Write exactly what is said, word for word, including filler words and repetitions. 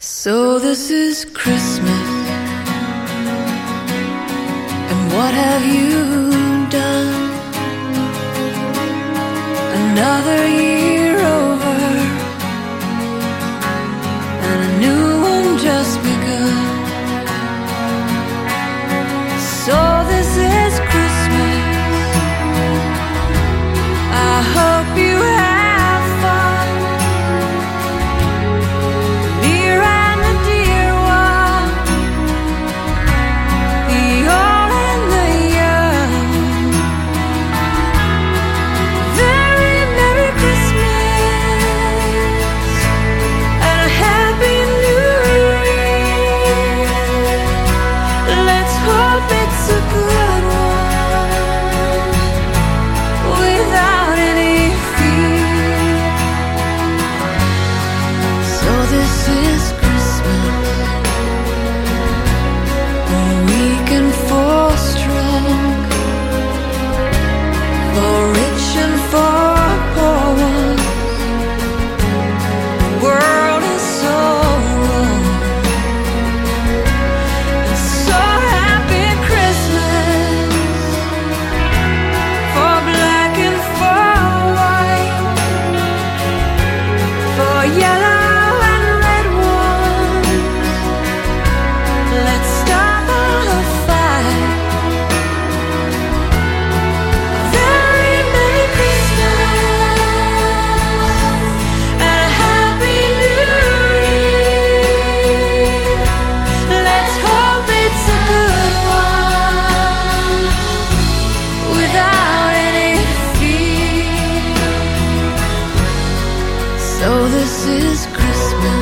So this is Christmas, and what have you done? Another year over, and a new one just begun. So this is Christmas, I hope you have fun. Near and the dear one, the old and the young. Very Merry Christmas and a Happy New Year. Let's hope it's a good one without any fear. So this is Christmas, for weak and for strong, for rich and for poor ones. The world is so wrong. And so happy Christmas for black and for white, for yellow and red ones. Let's stop all the fight. Very Merry Christmas and a Happy New Year. Let's hope it's a good one without any fear. So this is Christmas,